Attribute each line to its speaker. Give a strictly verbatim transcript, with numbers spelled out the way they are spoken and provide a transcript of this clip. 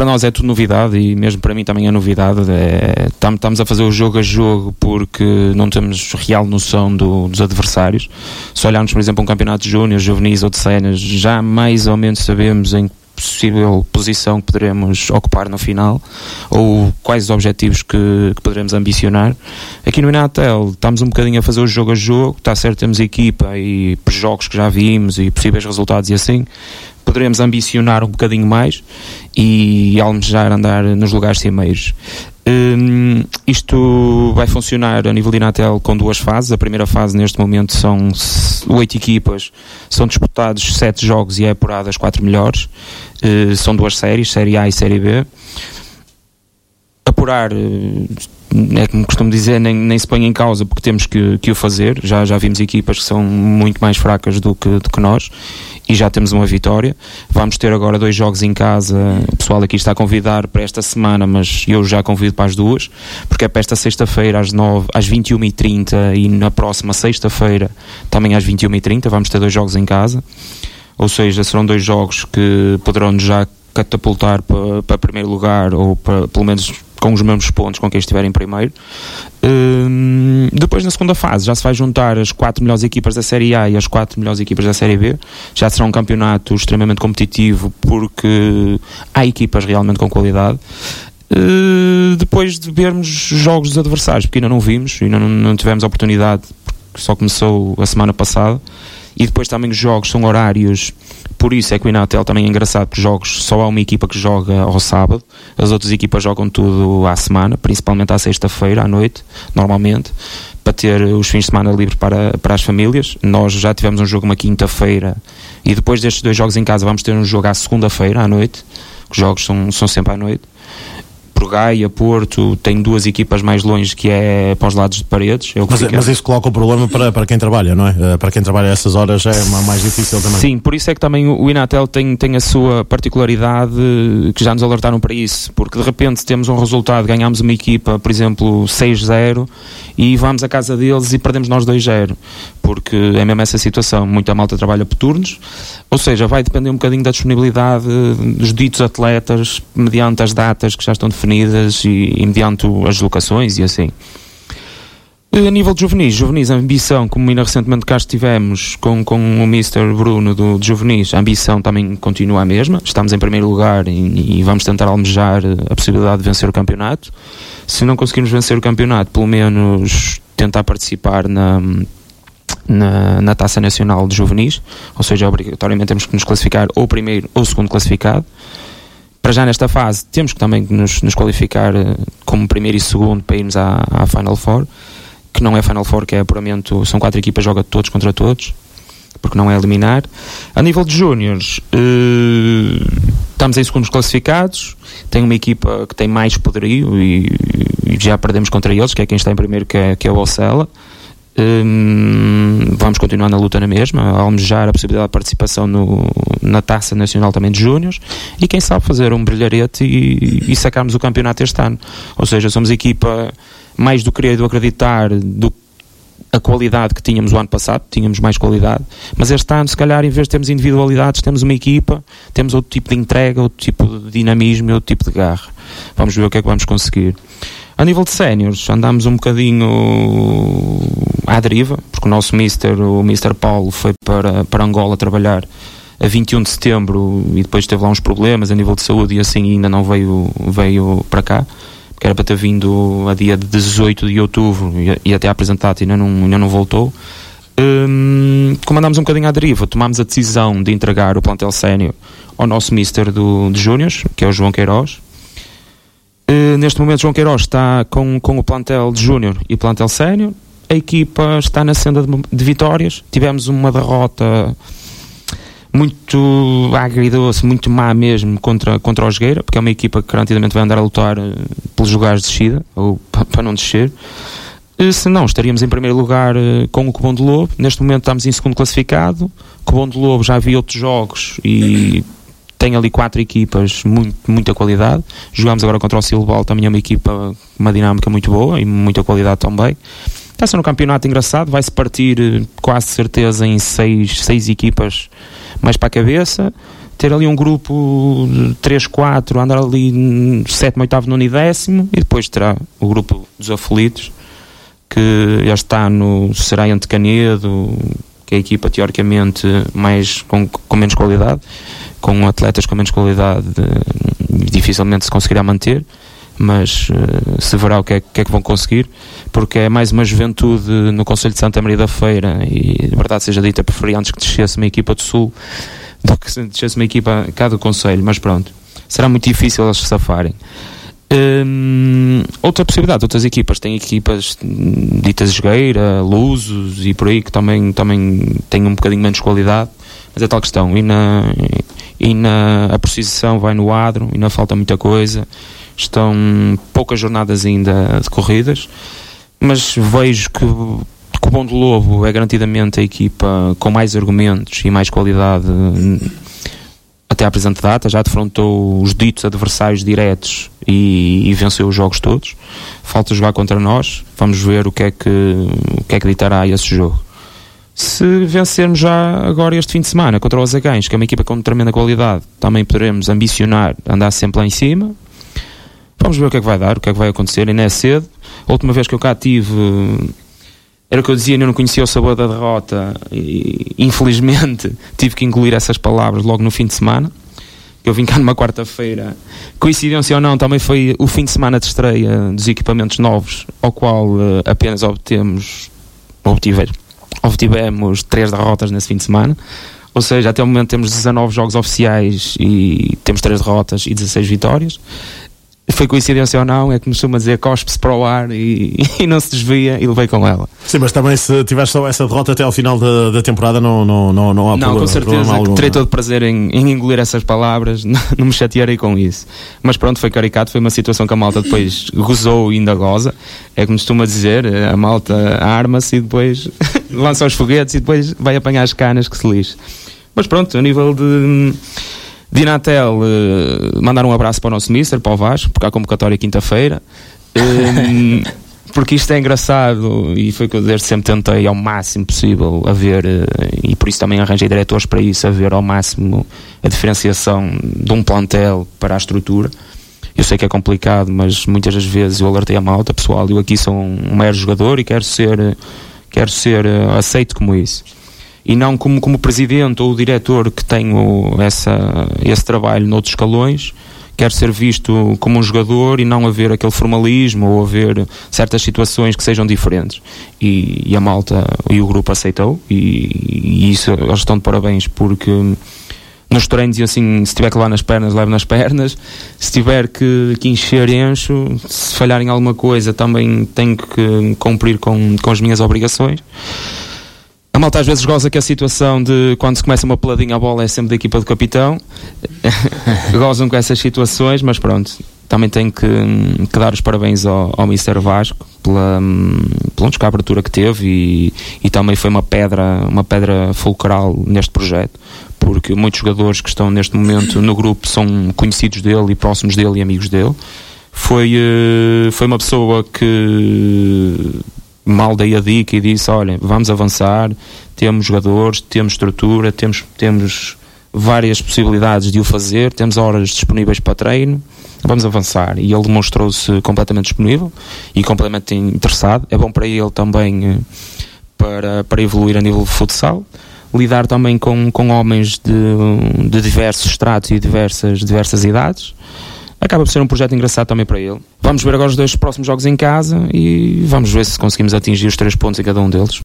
Speaker 1: para nós é tudo novidade, e mesmo para mim também é novidade. É, estamos a fazer o jogo a jogo porque não temos real noção do, dos adversários. Se olharmos, por exemplo, um campeonato de júnior, juvenis ou de séniores, já mais ou menos sabemos em possível posição que poderemos ocupar no final, ou quais os objetivos que, que poderemos ambicionar. Aqui no Inatel estamos um bocadinho a fazer o jogo a jogo. Está certo, temos equipa e jogos que já vimos e possíveis resultados e assim poderemos ambicionar um bocadinho mais e almejar andar nos lugares cimeiros. Um, isto vai funcionar a nível de Inatel com duas fases. A primeira fase, neste momento, são oito equipas, são disputados sete jogos e é apurado as quatro melhores. Uh, são duas séries, série A e série B. Apurar, é como costumo dizer, nem, nem se põe em causa, porque temos que, que o fazer. Já, já vimos equipas que são muito mais fracas do que, do que nós, e já temos uma vitória. Vamos ter agora dois jogos em casa. O pessoal aqui está a convidar para esta semana, mas eu já convido para as duas, porque é para esta sexta-feira às, nove, às vinte e uma e trinta, e na próxima sexta-feira também às vinte e uma e trinta vamos ter dois jogos em casa. Ou seja, serão dois jogos que poderão já catapultar para, para primeiro lugar, ou para, pelo menos com os mesmos pontos com quem estiver em primeiro. Hum, depois, na segunda fase, já se vai juntar as quatro melhores equipas da Série A e as quatro melhores equipas da Série B. Já será um campeonato extremamente competitivo, porque há equipas realmente com qualidade. Uh, depois de vermos jogos dos adversários, porque ainda não vimos, ainda não, não tivemos a oportunidade, porque só começou a semana passada. E depois também os jogos são horários, por isso é que o Inatel também é engraçado, porque jogos, só há uma equipa que joga ao sábado, as outras equipas jogam tudo à semana, principalmente à sexta-feira, à noite, normalmente, para ter os fins de semana livres para, para as famílias. Nós já tivemos um jogo uma quinta-feira, e depois destes dois jogos em casa vamos ter um jogo à segunda-feira, à noite. Os jogos são, são sempre à noite. Por Gaia, Porto, tem duas equipas mais longe, que é para os lados de Paredes. É o que
Speaker 2: mas, mas isso coloca o problema para, para quem trabalha, não é? Para quem trabalha a essas horas é mais difícil também.
Speaker 1: Sim, por isso é que também o Inatel tem, tem a sua particularidade, que já nos alertaram para isso, porque de repente temos um resultado, ganhamos uma equipa, por exemplo, seis zero, e vamos à casa deles e perdemos nós dois zero, porque é mesmo essa situação. Muita malta trabalha por turnos, ou seja, vai depender um bocadinho da disponibilidade dos ditos atletas, mediante as datas que já estão definidas e, e mediante as locações e assim. A nível de juvenis, juvenis, a ambição, como ainda recentemente cá estivemos com, com o mister Bruno do, de juvenis, a ambição também continua a mesma. Estamos em primeiro lugar e, e vamos tentar almejar a possibilidade de vencer o campeonato. Se não conseguirmos vencer o campeonato, pelo menos tentar participar na, na, na Taça Nacional de Juvenis, ou seja, obrigatoriamente temos que nos classificar ou primeiro ou segundo classificado. Para já nesta fase temos que também nos, nos qualificar como primeiro e segundo para irmos à, à Final Four, que não é Final Four, que é apuramento, são quatro equipas, joga todos contra todos, porque não é eliminar. A nível de júniores, eh, estamos em segundos classificados, tem uma equipa que tem mais poderio e, e já perdemos contra eles, que é quem está em primeiro, que é, que é o Ocela. Um, vamos continuar na luta na mesma, a almejar a possibilidade de participação no, na Taça Nacional também de Júniors, e quem sabe fazer um brilharete e, e sacarmos o campeonato este ano. Ou seja, somos equipa, mais do que querer acreditar, do a qualidade que tínhamos o ano passado, tínhamos mais qualidade, mas este ano, se calhar, em vez de termos individualidades, temos uma equipa, temos outro tipo de entrega, outro tipo de dinamismo e outro tipo de garra. Vamos ver o que é que vamos conseguir. A nível de séniores, andamos um bocadinho à deriva, porque o nosso mister, o mister Paulo, foi para, para Angola trabalhar a vinte e um de setembro e depois teve lá uns problemas a nível de saúde e assim ainda não veio, veio para cá, porque era para ter vindo a dia dezoito de outubro e, e até apresentado e ainda não, ainda não voltou. Hum, como andámos um bocadinho à deriva, tomámos a decisão de entregar o plantel sénior ao nosso mister do, de Júniors, que é o João Queiroz. Uh, neste momento João Queiroz está com, com o plantel de Júnior e plantel sénior. A equipa está na senda de, de vitórias. Tivemos uma derrota muito agridoce, muito má mesmo contra, contra o Jogueira, porque é uma equipa que garantidamente vai andar a lutar uh, pelos lugares de descida, ou para pa não descer. Uh, se não, estaríamos em primeiro lugar uh, com o Cobom de Lobo. Neste momento estamos em segundo classificado. Cobom de Lobo já vi outros jogos e tem ali quatro equipas, muito, muita qualidade. Jogamos agora contra o Silval, também é uma equipa, uma dinâmica muito boa e muita qualidade também. Está a ser um campeonato engraçado, vai-se partir quase certeza em seis, seis equipas mais para a cabeça. ter ali um grupo de três, quatro, andar ali sétimo, oitavo, nono e décimo, e depois terá o grupo dos aflitos, que este ano será Ente Canedo, que é a equipa teoricamente mais, com, com menos qualidade, com atletas com menos qualidade, dificilmente se conseguirá manter, mas uh, se verá o que é, que é que vão conseguir, porque é mais uma juventude no Concelho de Santa Maria da Feira, e de verdade seja dita, preferia antes que descesse uma equipa do Sul do que descesse uma equipa cá do Concelho, mas pronto, será muito difícil eles se safarem. Hum, outra possibilidade, outras equipas, têm equipas ditas Jogueira, Lusos e por aí, que também, também têm um bocadinho menos qualidade, mas é tal questão, e na, e na a precisão vai no adro, e ainda falta muita coisa, estão poucas jornadas ainda decorridas, mas vejo que, que o Bom do Lobo é garantidamente a equipa com mais argumentos e mais qualidade até à presente data, já defrontou os ditos adversários diretos e, e venceu os jogos todos. Falta jogar contra nós, vamos ver o que é que, o que é que ditará esse jogo. Se vencermos já agora este fim de semana contra os Azagães, que é uma equipa com tremenda qualidade, também poderemos ambicionar andar sempre lá em cima. Vamos ver o que é que vai dar, o que é que vai acontecer, ainda é cedo. A última vez que eu cá tive, era o que eu dizia, eu não conhecia o sabor da derrota e infelizmente tive que engolir essas palavras logo no fim de semana. Eu vim cá numa quarta-feira, coincidência ou não, também foi o fim de semana de estreia dos equipamentos novos, ao qual uh, apenas obtemos, obtive, obtivemos três derrotas nesse fim de semana. Ou seja, até o momento temos dezanove jogos oficiais e temos três derrotas e dezasseis vitórias. Foi coincidência ou não, é que me costuma dizer, cospe-se para o ar e, e não se desvia, e levei com ela.
Speaker 2: Sim, mas também se tiveres só essa derrota até ao final da, da temporada não, não, não, não há
Speaker 1: não,
Speaker 2: problema.
Speaker 1: Não, com certeza que terei todo prazer em, em engolir essas palavras, não, não me chatearei com isso. Mas pronto, foi caricato, foi uma situação que a malta depois gozou e ainda goza. É como costuma dizer, a malta arma-se e depois lança os foguetes e depois vai apanhar as canas que se lixe. Mas pronto, a nível de... de Inatel, uh, mandar um abraço para o nosso mister, para o Vasco, porque há convocatória quinta-feira, um, porque isto é engraçado e foi que eu desde sempre tentei ao máximo possível a ver, uh, e por isso também arranjei diretores para isso, a ver ao máximo a diferenciação de um plantel para a estrutura. Eu sei que é complicado, mas muitas das vezes eu alertei a malta, pessoal, eu aqui sou um mero jogador e quero ser, quero ser uh, aceito como isso. E não como, como presidente ou diretor que tenho essa, esse trabalho noutros escalões, quero ser visto como um jogador e não haver aquele formalismo ou haver certas situações que sejam diferentes. E, e a malta e o grupo aceitou, e, e isso eles estão de parabéns, porque nos treinos, e assim, se tiver que levar nas pernas, levo nas pernas, se tiver que, que encher, encho, se falhar em alguma coisa também tenho que cumprir com, com as minhas obrigações. A malta às vezes goza que a situação de quando se começa uma peladinha a bola é sempre da equipa do capitão. Gozam com essas situações, mas pronto, também tenho que, que dar os parabéns ao, ao mister Vasco pela, pela a abertura que teve, e, e também foi uma pedra, uma pedra fulcral neste projeto, porque muitos jogadores que estão neste momento no grupo são conhecidos dele e próximos dele e amigos dele. Foi, foi uma pessoa que mal dei a dica e disse, olha, vamos avançar, temos jogadores, temos estrutura, temos, temos várias possibilidades de o fazer, temos horas disponíveis para treino, vamos avançar. E ele demonstrou-se completamente disponível e completamente interessado. É bom para ele também para, para evoluir a nível de futsal, lidar também com, com homens de, de diversos estratos e diversas, diversas idades. Acaba por ser um projeto engraçado também para ele. Vamos ver agora os dois próximos jogos em casa e vamos ver se conseguimos atingir os três pontos em cada um deles.